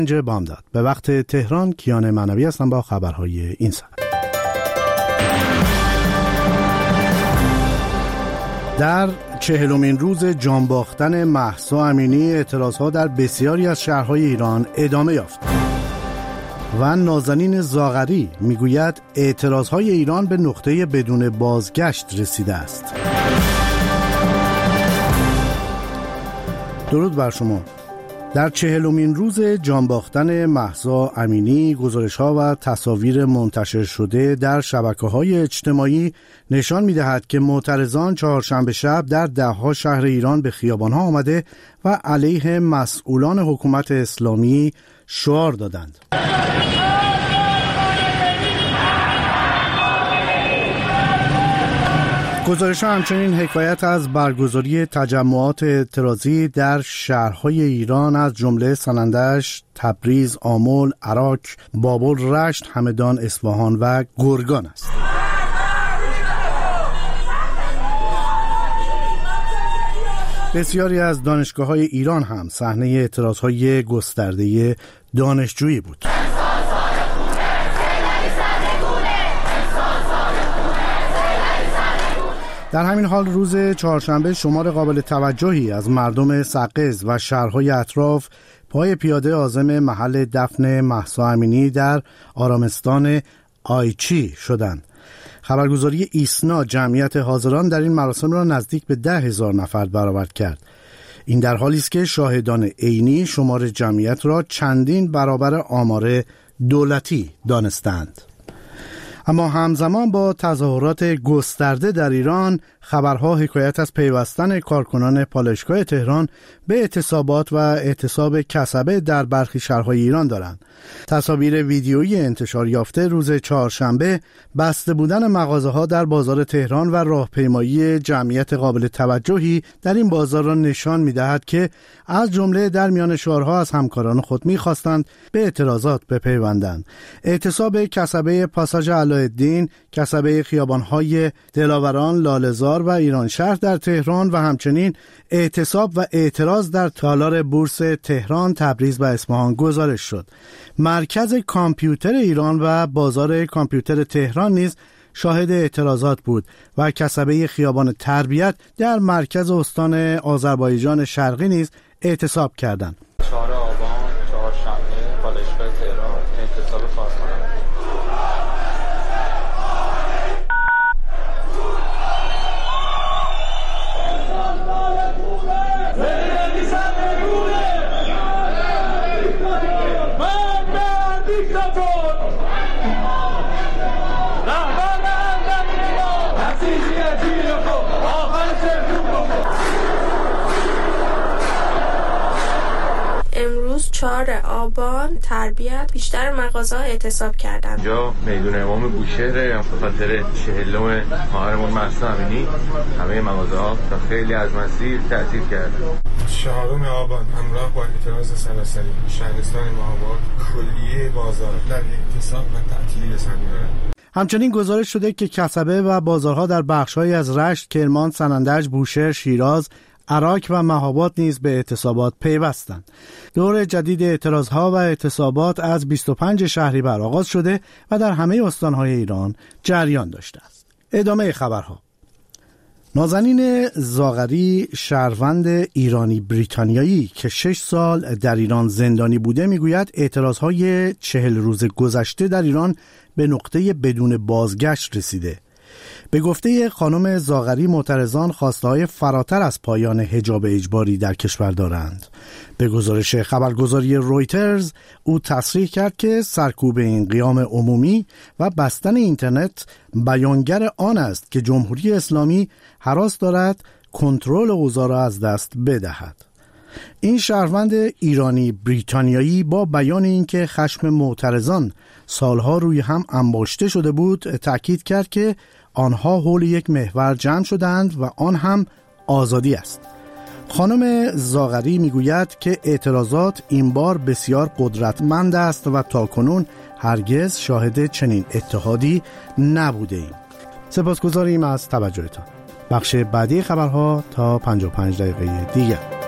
بامداد. به وقت تهران کیان معنوی هستم با خبرهای این ساعت. در 40مین روز جانباختن مهسا امینی اعتراضها در بسیاری از شهرهای ایران ادامه یافت و نازنین زاغری میگوید اعتراضهای ایران به نقطه بدون بازگشت رسیده است. درود بر شما. در 40مین روز جانباختن مهسا امینی گزارش‌ها و تصاویر منتشر شده در شبکه‌های اجتماعی نشان می‌دهد که معترضان چهارشنبه شب در ده‌ها شهر ایران به خیابان‌ها آمده و علیه مسئولان حکومت اسلامی شعار دادند. گزارش‌ها همچنین حکایت از برگزاری تجمعات اعتراضی در شهرهای ایران از جمله سنندج، تبریز، آمل، عراق، بابل، رشت، همدان، اصفهان و گرگان است. بسیاری از دانشگاه‌های ایران هم صحنه اعتراض‌های گسترده دانشجویی بود. در همین حال روز چهارشنبه شمار قابل توجهی از مردم سقز و شهرهای اطراف پای پیاده عازم محل دفن مهسا امینی در آرامستان آیچی شدند. خبرگزاری ایسنا جمعیت حاضران در این مراسم را نزدیک به 10,000 نفر برآورد کرد. این در حالی است که شاهدان عینی شمار جمعیت را چندین برابر آمار دولتی دانستند. اما همزمان با تظاهرات گسترده در ایران، خبرها حکایت از پیوستن کارکنان پالایشگاه تهران به اعتصابات و اعتصاب کسبه در برخی شهرهای ایران دارند. تصاویر ویدیویی انتشار یافته روز چهارشنبه بسته بودن مغازه‌ها در بازار تهران و راهپیمایی جمعیت قابل توجهی در این بازار را نشان می‌دهد که از جمله در میان شعارها از همکاران خود می‌خواستند به اعتراضات بپیوندند. اعتصاب کسبه پاساژ علایالدین، کسبه خیابان‌های دلاوران، لاله‌زار و ایران شهر در تهران و همچنین اعتصاب و اعتراض در تالار بورس تهران، تبریز و اصفهان گزارش شد. مرکز کامپیوتر ایران و بازار کامپیوتر تهران نیز شاهد اعتراضات بود و کسبه خیابان تربیت در مرکز استان آذربایجان شرقی نیز اعتصاب کردند. 4 آبان چهارشنبه پالایشگاه تهران اعتصاب کارکنان. امروز 4 آبان تربیت بیشتر مغازه‌ها اعتصاب کردند. اینجا میدون امام بوشهر به خاطر 40م خواهرمون مهسا امینی همه مغازه‌ها تا خیلی از مسیر تعطیل کرد. 4 آبان همراه با اعتراض سراسری شهرستان ماهوار کلیه بازار در اعتصاب و تعطیلی رسانی‌اند. همچنین گزارش شده که کسبه و بازارها در بخش‌هایی از رشت، کرمان، سنندج، بوشهر، شیراز، عراق و مهاباد نیز به اعتصابات پیوستند. دور جدید اعتراضها و اعتصابات از 25 شهریور آغاز شده و در همه استان‌های ایران جریان داشته است. ادامه خبرها. نازنین زاغری، شهروند ایرانی بریتانیایی که 6 سال در ایران زندانی بوده، میگوید اعتراضهای 40 روز گذشته در ایران به نقطه بدون بازگشت رسیده. به گفته خانم زاغری، معترضان خواسته‌های فراتر از پایان حجاب اجباری در کشور دارند. به گزارش خبرگزاری رویترز، او تصریح کرد که سرکوب این قیام عمومی و بستن اینترنت بیانگر آن است که جمهوری اسلامی هراس دارد کنترل اوضاع را از دست بدهد. این شهروند ایرانی بریتانیایی با بیان اینکه خشم معترضان سالها روی هم انباشته شده بود، تأکید کرد که آنها حول یک محور جمع شدند و آن هم آزادی است. خانم زاغری میگوید که اعتراضات این بار بسیار قدرتمند است و تاکنون هرگز شاهد چنین اتحادی نبوده ایم. سپاسگزاریم از توجهتان. بخش بعدی خبرها تا 55 دقیقه دیگر.